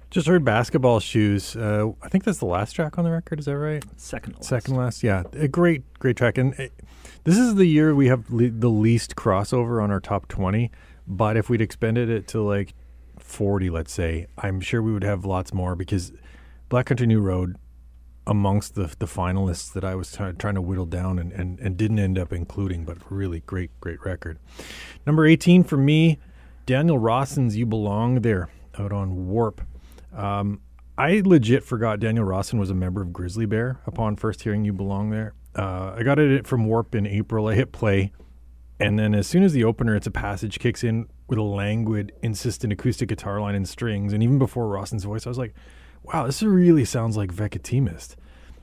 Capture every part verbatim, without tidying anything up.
Just heard Basketball Shoes. Uh, I think that's the last track on the record. Is that right? Second last. Second last. Yeah, a great, great track. And it, this is the year we have le- the least crossover on our top twenty. But if we'd expanded it to like forty, let's say, I'm sure we would have lots more because Black Country New Road, amongst the the finalists that I was t- trying to whittle down and, and, and didn't end up including, but really great, great record. Number eighteen for me, Daniel Rawson's You Belong There out on Warp. Um, I legit forgot Daniel Rawson was a member of Grizzly Bear upon first hearing You Belong There. Uh, I got it from Warp in April. I hit play. And then as soon as the opener, It's a Passage kicks in with a languid, insistent acoustic guitar line and strings. And even before Rawson's voice, I was like, wow, this really sounds like Veketimist.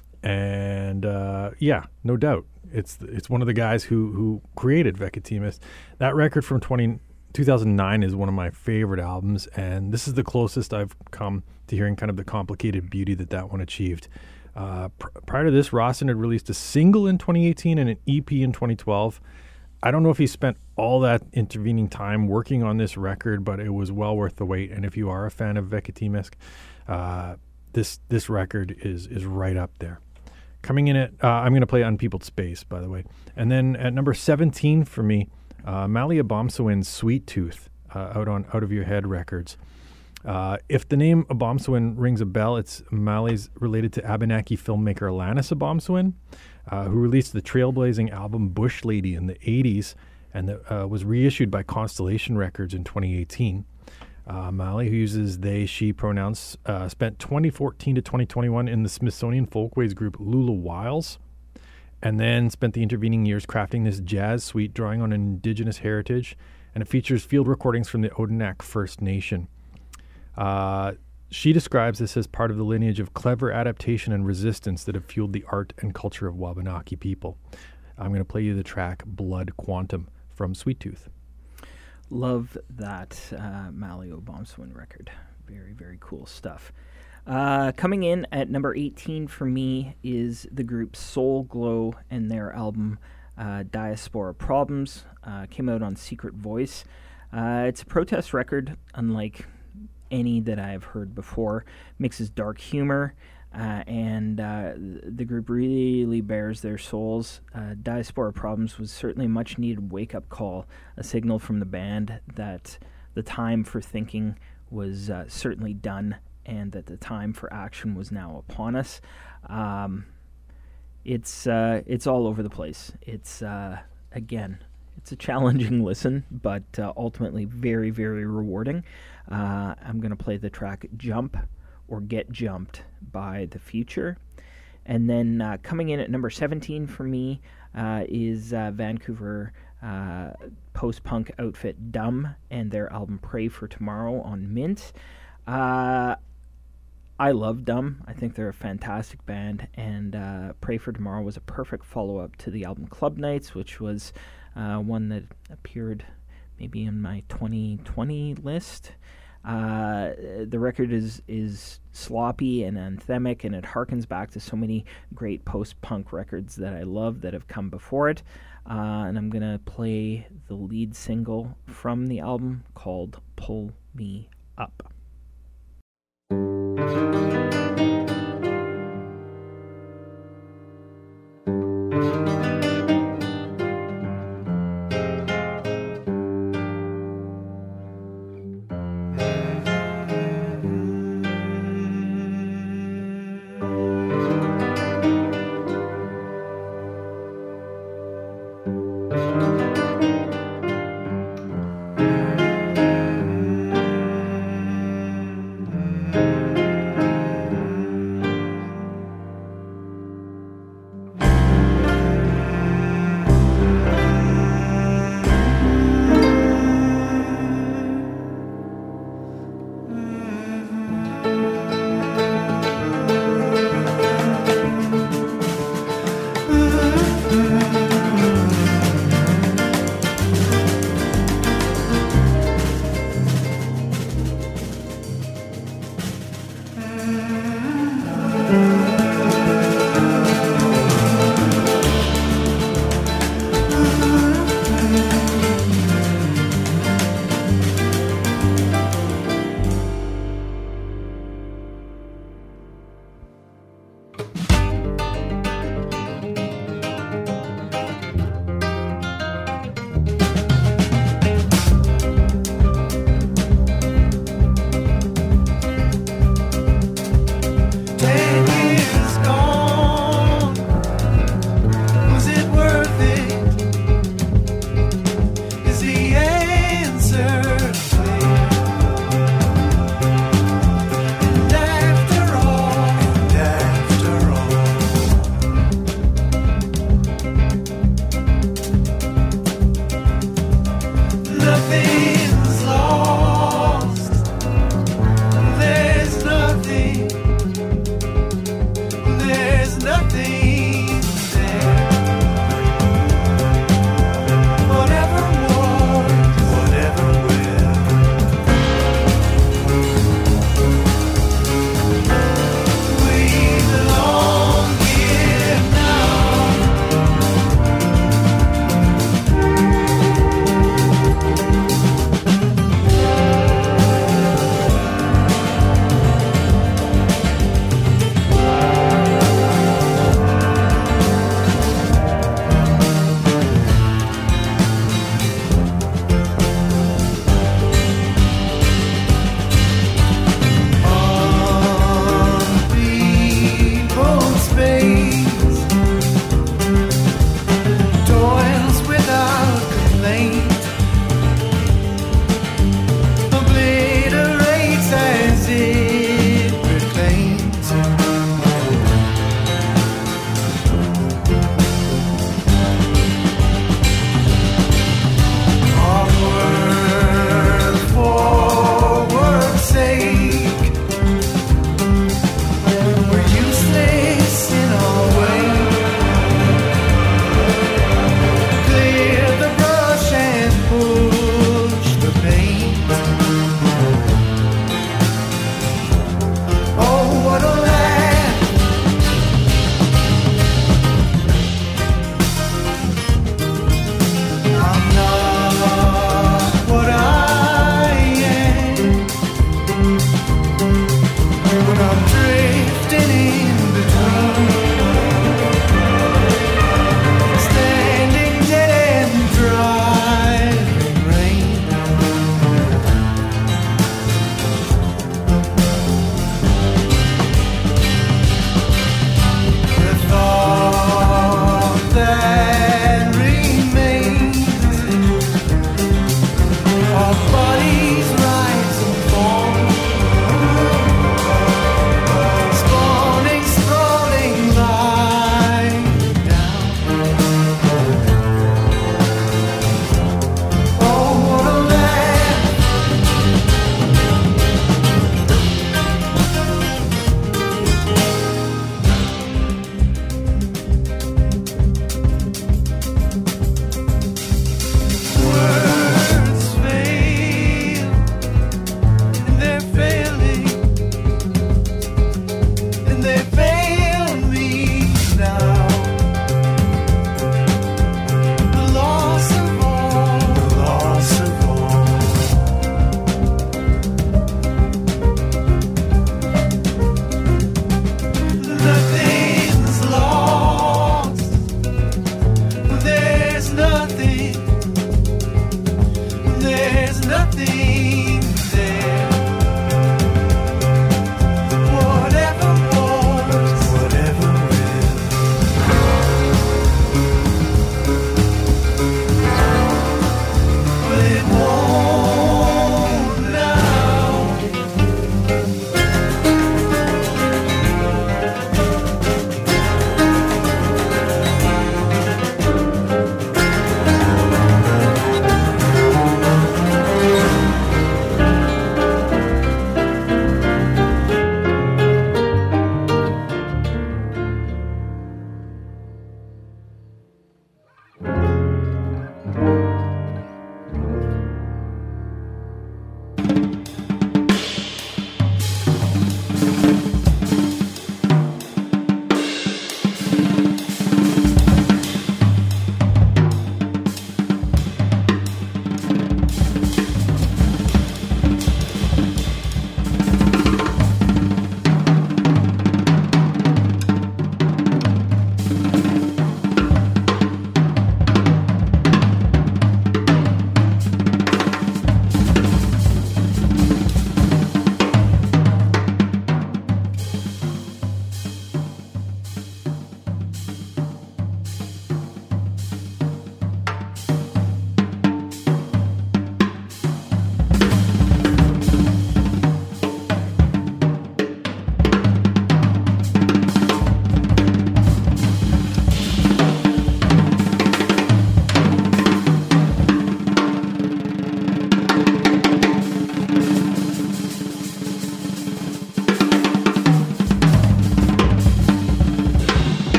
And uh, yeah, no doubt. It's it's one of the guys who, who created Veketimist. That record from twenty two thousand nine is one of my favorite albums, and this is the closest I've come to hearing kind of the complicated beauty that that one achieved. Uh, pr- prior to this, Rawson had released a single in twenty eighteen and an E P in twenty twelve. I don't know if he spent all that intervening time working on this record, but it was well worth the wait. And if you are a fan of Veketimist, uh, this this record is is right up there. Coming in at, uh, I'm going to play Unpeopled Space, by the way. And then at number seventeen for me, Uh, Mali Abomsawin's Sweet Tooth uh, out on Out of Your Head Records. Uh, if the name Abomsawin rings a bell, it's Mali's related to Abenaki filmmaker Alanis Abomsawin, uh, who released the trailblazing album Bush Lady in the eighties and that uh, was reissued by Constellation Records in twenty eighteen. Uh, Mali, who uses they, she pronouns, uh, spent twenty fourteen to twenty twenty-one in the Smithsonian Folkways group Lula Wiles, and then spent the intervening years crafting this jazz suite drawing on indigenous heritage, and it features field recordings from the Odanak First Nation. Uh, she describes this as part of the lineage of clever adaptation and resistance that have fueled the art and culture of Wabanaki people. I'm going to play you the track Blood Quantum from Sweet Tooth. Love that uh, Mali Abomsawin record. Very, very cool stuff. Uh, coming in at number eighteen for me is the group Soul Glow and their album uh, Diaspora Problems. Uh, came out on Secret Voice. Uh, it's a protest record, unlike any that I've heard before. Mixes dark humor, uh, and uh, the group really bears their souls. Uh, Diaspora Problems was certainly a much-needed wake-up call, a signal from the band that the time for thinking was uh, certainly done, and that the time for action was now upon us. Um, it's uh, it's all over the place. It's, uh, again, it's a challenging listen, but uh, ultimately very, very rewarding. Uh, I'm going to play the track Jump or Get Jumped by The Future. And then uh, coming in at number seventeen for me uh, is uh, Vancouver uh, post-punk outfit Dumb and their album Pray for Tomorrow on Mint. Uh, I love Dumb. I think they're a fantastic band, and uh, Pray for Tomorrow was a perfect follow-up to the album Club Nights, which was uh, one that appeared maybe in my twenty twenty list. Uh, the record is is sloppy and anthemic, and it harkens back to so many great post-punk records that I love that have come before it. Uh, and I'm going to play the lead single from the album called Pull Me Up.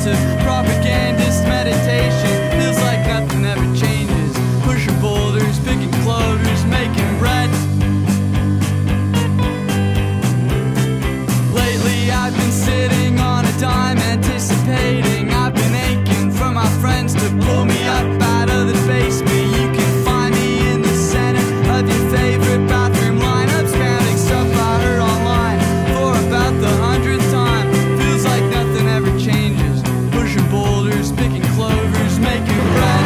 progressive propagandist meditation. Feels like nothing ever changes. Pushing boulders, picking clovers, making bread. Lately I've been sitting on a dime, anticipating. I've been aching for my friends to pull me up out of the basement. You can find me in the center of your favorite bathroom lineup, spamming stuff I heard online for about the hundredth time. Feels like nothing ever changes. Pushing boulders, picking clovers, making bread.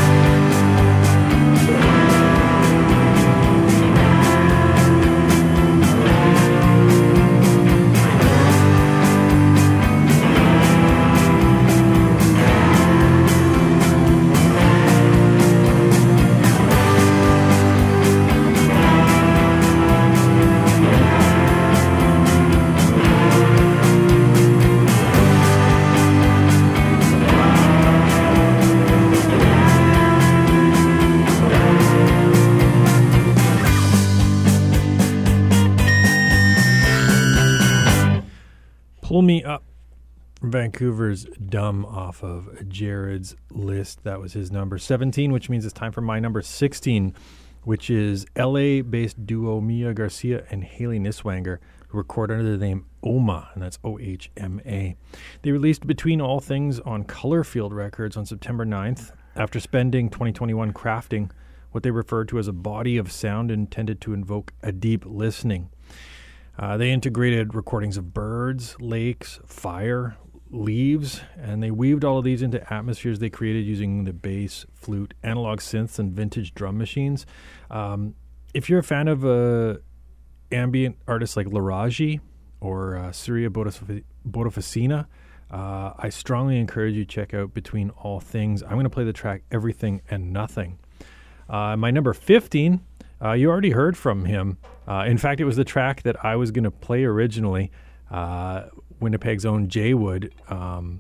Pull Me Up from Vancouver's Dumb off of Jared's list. That was his number seventeen, which means it's time for my number sixteen, which is L A-based duo Mia Garcia and Haley Niswanger, who record under the name Oma, and that's O H M A. They released Between All Things on Colorfield Records on September ninth, after spending twenty twenty-one crafting what they referred to as a body of sound intended to invoke a deep listening. Uh, they integrated recordings of birds, lakes, fire, leaves, and they weaved all of these into atmospheres they created using the bass, flute, analog synths, and vintage drum machines. Um, if you're a fan of uh, ambient artists like Laraji or uh, Surya Bodafacina, uh, I strongly encourage you to check out Between All Things. I'm going to play the track Everything and Nothing. Uh, my number fifteen, uh, you already heard from him. Uh, in fact, it was the track that I was going to play originally. Uh, Winnipeg's own Jay Wood. Um,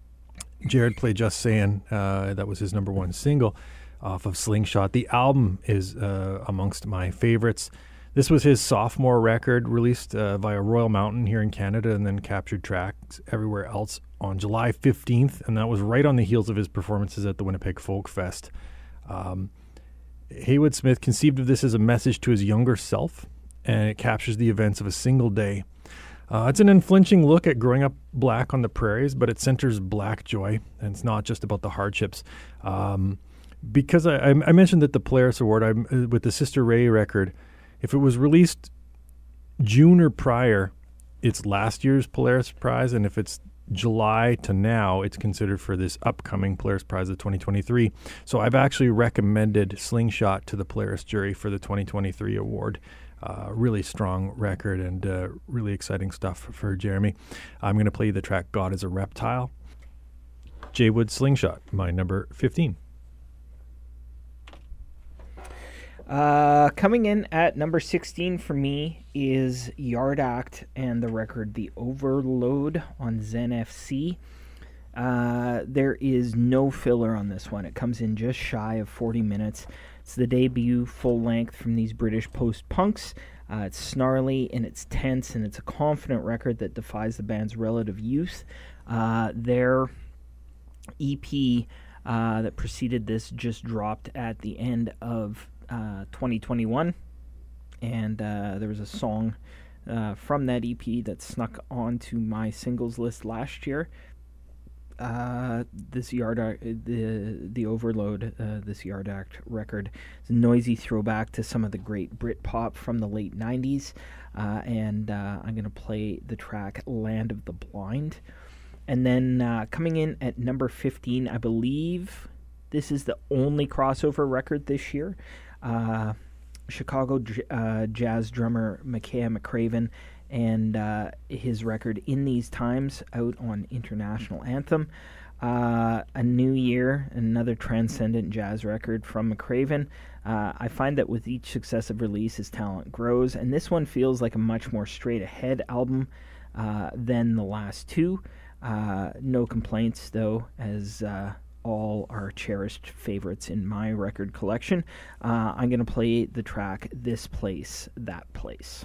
Jared played Just Saying. Uh, that was his number one single off of Slingshot. The album is uh, amongst my favorites. This was his sophomore record, released uh, via Royal Mountain here in Canada, and then captured tracks everywhere else on July fifteenth, and that was right on the heels of his performances at the Winnipeg Folk Fest. Um, Haywood Smith conceived of this as a message to his younger self, and it captures the events of a single day. Uh, it's an unflinching look at growing up black on the prairies, but it centers black joy, and it's not just about the hardships. Um, because I, I mentioned that the Polaris Award, I'm, with the Sister Ray record, if it was released June or prior, it's last year's Polaris Prize, and if it's July to now, it's considered for this upcoming Polaris Prize of twenty twenty-three. So I've actually recommended Slingshot to the Polaris jury for the twenty twenty-three award. Uh, really strong record and uh, really exciting stuff for, for Jeremy. I'm going to play the track God is a Reptile. Jay Wood Slingshot, my number fifteen. Uh, coming in at number sixteen for me is Yard Act and the record The Overload on Zen F C. Uh, there is no filler on this one. It comes in just shy of forty minutes. It's the debut full length from these British post-punks. Uh, it's snarly and it's tense, and it's a confident record that defies the band's relative youth. Uh, their E P uh, that preceded this just dropped at the end of Uh, twenty twenty-one, and uh, there was a song uh, from that E P that snuck onto my singles list last year. Uh, this Yard Act, the the Overload, uh, this Yard Act record, is a noisy throwback to some of the great Britpop from the late nineties, uh, and uh, I'm gonna play the track "Land of the Blind," and then uh, coming in at number fifteen, I believe this is the only crossover record this year. Uh, Chicago uh, jazz drummer Makaya McCraven and uh, his record In These Times, out on International Anthem. Uh, a new year, another transcendent jazz record from McCraven. Uh, I find that with each successive release, his talent grows, and this one feels like a much more straight-ahead album uh, than the last two. Uh, no complaints, though, as Uh, all are cherished favorites in my record collection. Uh, I'm going to play the track This Place, That Place.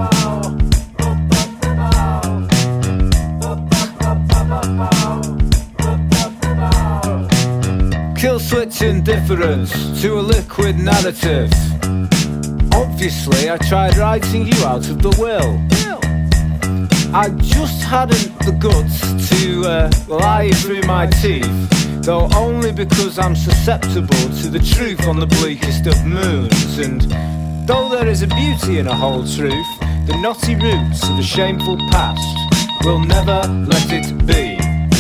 Kill switch indifference to a liquid narrative. Obviously I tried writing you out of the will. I just hadn't the guts to uh, lie through my teeth, though only because I'm susceptible to the truth on the bleakest of moons. And though there is a beauty in a whole truth, the knotty roots of a shameful past will never let it be.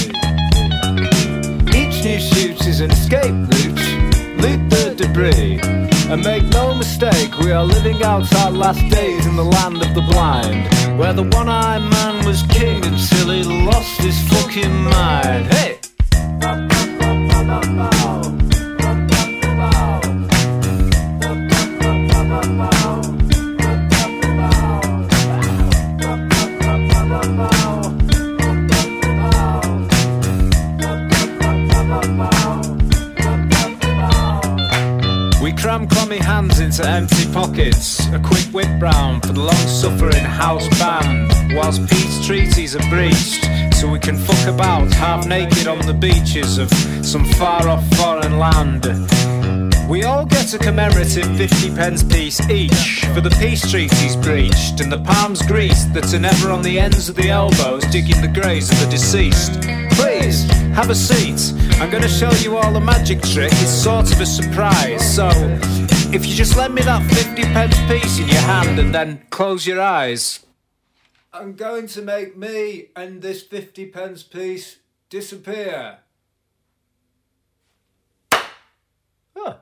Each new shoot is an escape route, loot the debris, and make no mistake, we are living out our last days in the land of the blind, where the one-eyed man was king until he lost his fucking mind. Hey! Cram clammy hands into empty pockets, a quick whip round for the long-suffering house band, whilst peace treaties are breached, so we can fuck about half naked on the beaches of some far-off foreign land. We all get a commemorative fifty pence piece each for the peace treaties breached, and the palms greased that are never on the ends of the elbows digging the graves of the deceased. Please, have a seat. I'm gonna show you all a magic trick. It's sort of a surprise. So, if you just lend me that fifty pence piece in your hand and then close your eyes, I'm going to make me and this fifty pence piece disappear. Huh.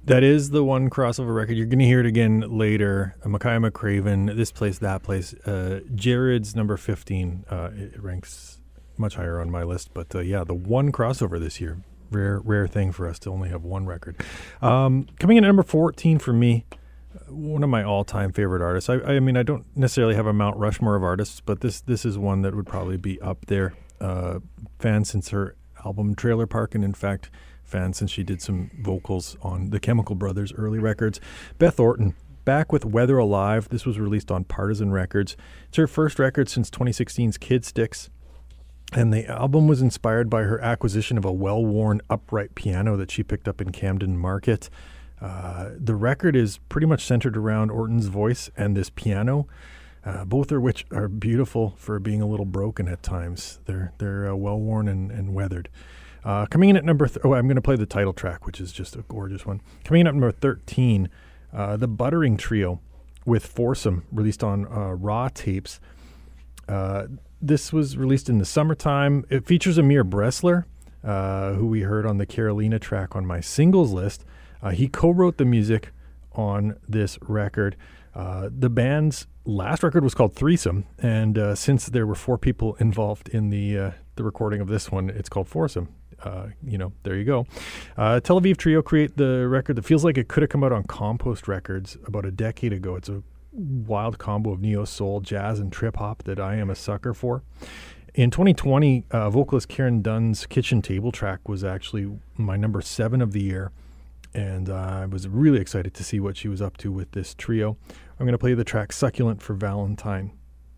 That is the one crossover record. You're going to hear it again later. Uh, Makaya McCraven, This Place, That Place. Uh, Jared's number fifteen. Uh, it ranks much higher on my list. But uh, yeah, the one crossover this year. Rare rare thing for us to only have one record. Um, coming in at number fourteen for me, one of my all-time favorite artists. I, I mean, I don't necessarily have a Mount Rushmore of artists, but this this is one that would probably be up there. Uh, fan since her album Trailer Park, and in fact, fan since she did some vocals on the Chemical Brothers' early records. Beth Orton, back with Weather Alive. This was released on Partisan Records. It's her first record since twenty sixteen's Kid Sticks. And the album was inspired by her acquisition of a well-worn upright piano that she picked up in Camden Market. Uh, the record is pretty much centered around Orton's voice and this piano, uh, both of which are beautiful for being a little broken at times. They're they're uh, well-worn and, and weathered. Uh, coming in at number... Th- oh, I'm going to play the title track, which is just a gorgeous one. Coming in at number thirteen, uh, the Buttering Trio with Foursome, released on uh, Raw Tapes. Uh, this was released in the summertime. It features Amir Bressler, uh, who we heard on the Carolina track on my singles list. Uh, he co-wrote the music on this record. Uh, the band's last record was called Threesome, and uh, since there were four people involved in the uh, the recording of this one, it's called Foursome. Uh, you know, there you go. Uh, Tel Aviv Trio create the record that feels like it could have come out on Compost Records about a decade ago. It's a wild combo of neo soul, jazz, and trip hop that I am a sucker for. In twenty twenty, uh, vocalist Karen Dunn's Kitchen Table track was actually my number seven of the year, and uh, I was really excited to see what she was up to with this trio. I'm going to play the track Succulent for Valentine.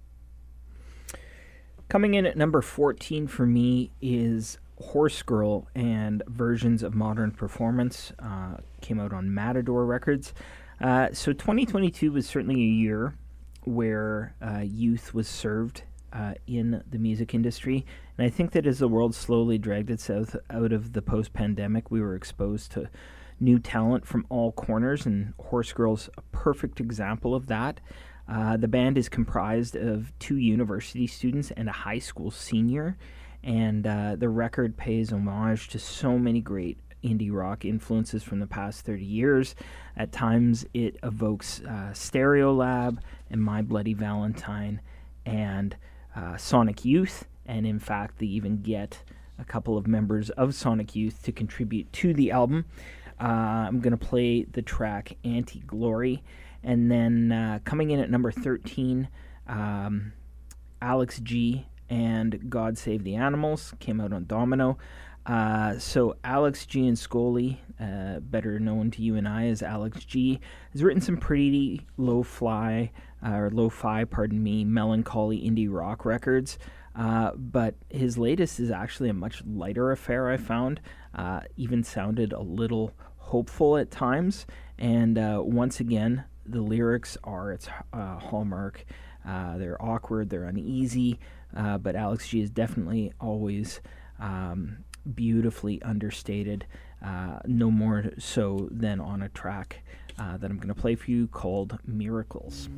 Coming in at number fourteen for me is Horse Girl and Versions of Modern Performance. Uh, came out on Matador Records. Uh, so twenty twenty-two was certainly a year where uh, youth was served uh, in the music industry. And I think that as the world slowly dragged itself out of the post-pandemic, we were exposed to new talent from all corners, and Horse Girl's a perfect example of that. Uh, the band is comprised of two university students and a high school senior, and uh, the record pays homage to so many great indie rock influences from the past thirty years. At times it evokes uh, Stereolab and My Bloody Valentine and uh, Sonic Youth, and in fact they even get a couple of members of Sonic Youth to contribute to the album. Uh, I'm going to play the track Anti-Glory, and then uh, coming in at number thirteen, um, Alex G and God Save the Animals came out on Domino. Uh, so Alex G and Scully, uh, better known to you and I as Alex G, has written some pretty low-fly, uh, or lo-fi, pardon me, melancholy indie rock records. Uh, but his latest is actually a much lighter affair, I found. Uh, even sounded a little hopeful at times. And uh, once again, the lyrics are its uh, hallmark. Uh, they're awkward, they're uneasy, uh, but Alex G is definitely always um, beautifully understated, uh, no more so than on a track uh, that I'm going to play for you called Miracles.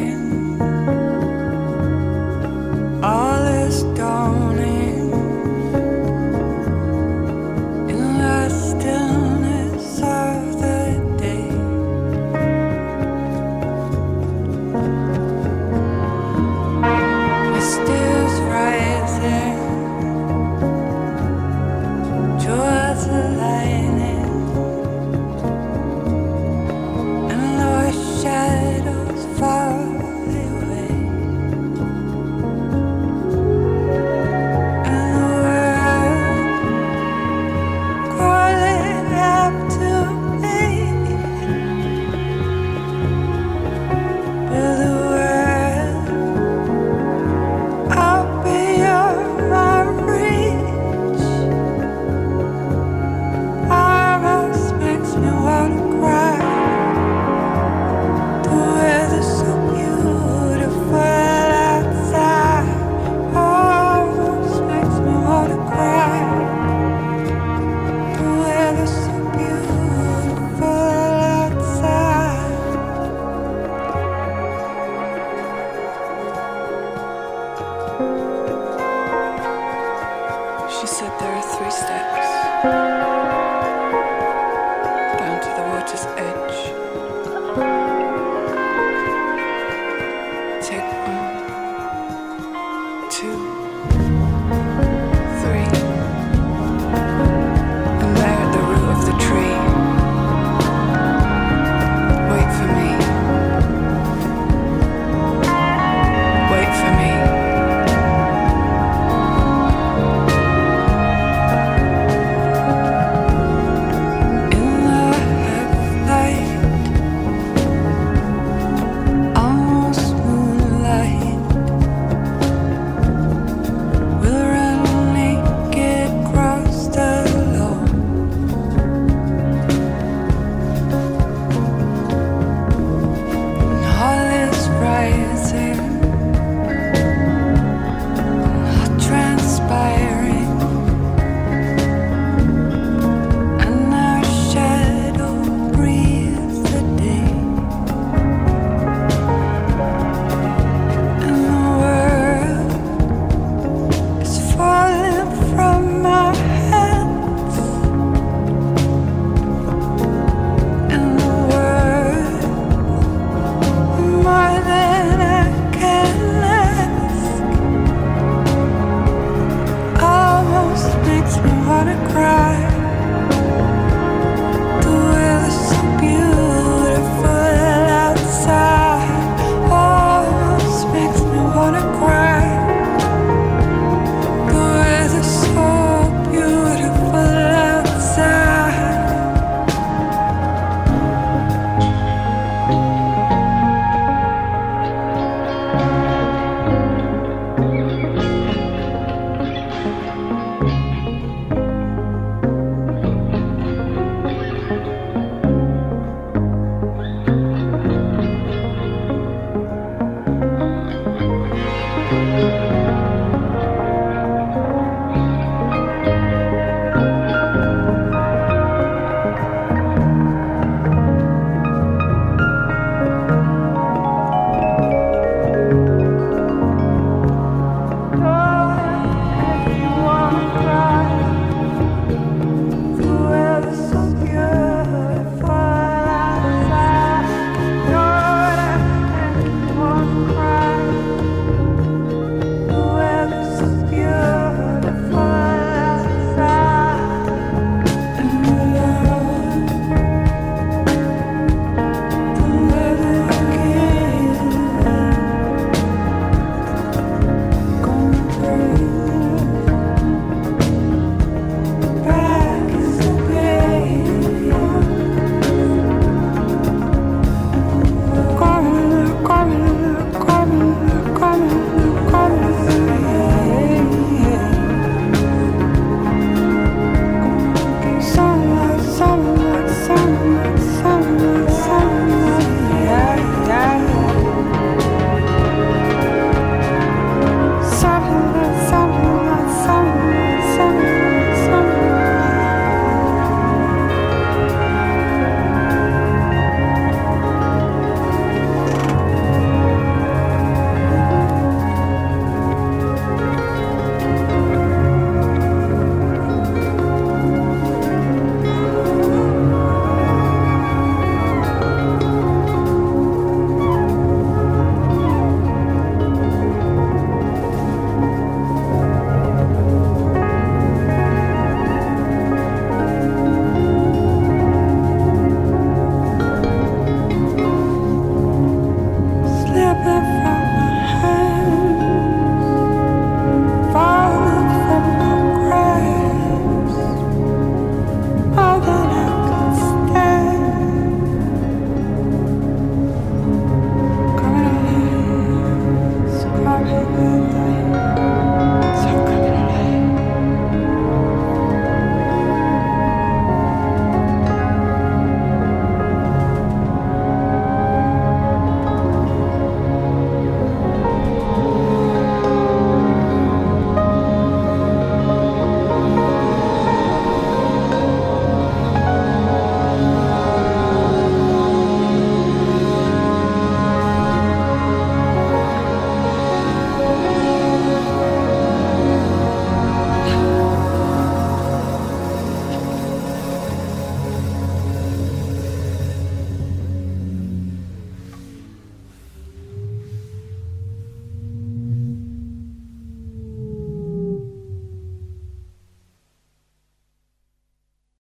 All is dawning. water's edge.